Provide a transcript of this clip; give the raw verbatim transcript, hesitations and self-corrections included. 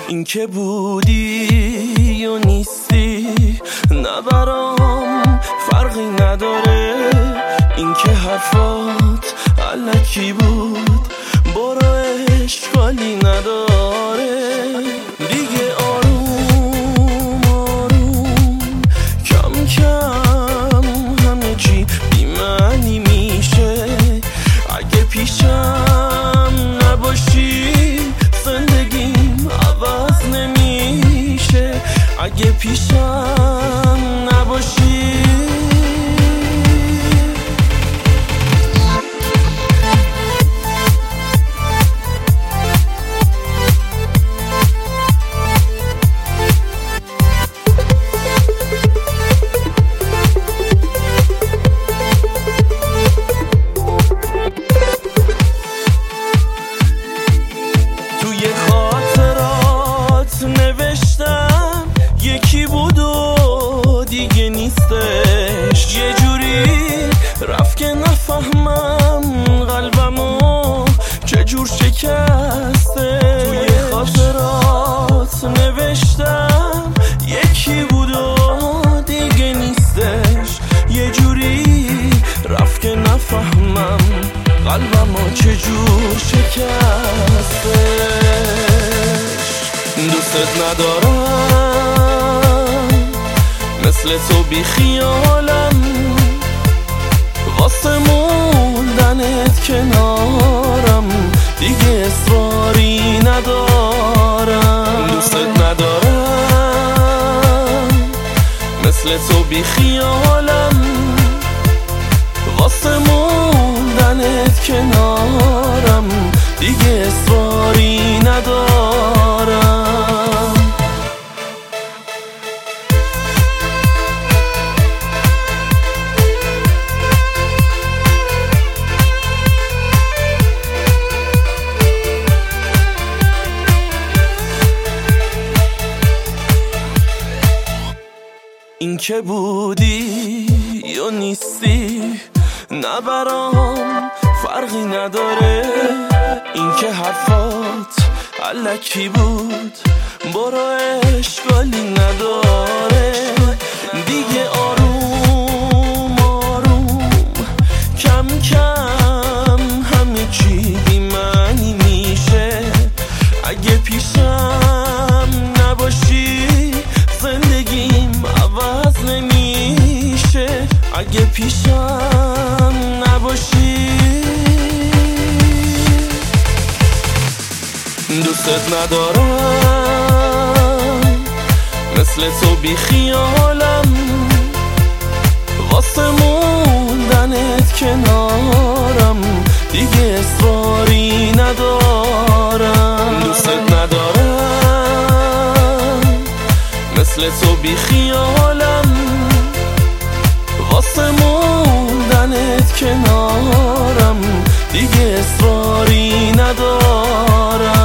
این که بودی و نیستی نه برام فرقی نداره، این که حرفات الکی بود برو اشکالی نداره. دیگه آروم آروم کم کم همه چی بی‌معنی میشه. اگه پیشم نباشی زندگیم عوض نمیشه. اگه پیشم نباشی نوشتم یکی بود و دیگه نیستش. یه جوری رفت که نفهمم قلبمو چجور شکسته. توی خاطرات نوشتم یکی بود و دیگه نیستش. یه جوری رفت که نفهمم قلبمو چجور شکسته. دوستت ندارم مثل تو بی خیالم، واسه موندنت کنارم دیگه اصراری ندارم. دوستت ندارم مثل تو بی خیالم، واسه موندنت کنارم دیگه اصراری ندارم. این که بودی یا نیستی نه برام فرقی نداره، این که حرفات الکی بود برو اشکالی نداره. دیگه آروم آروم کم کم همه چی بی‌معنی میشه. اگه پیشم نباشی زندگیم عوض نمیشه. اگه پیشم نباشی دوستت ندارم مثل تو بی خیالم، واسه موندنت کنارم دیگه اصراری ندارم. دوستت ندارم مثل تو بی خیالم، واسه موندنت کنارم دیگه اصراری ندارم.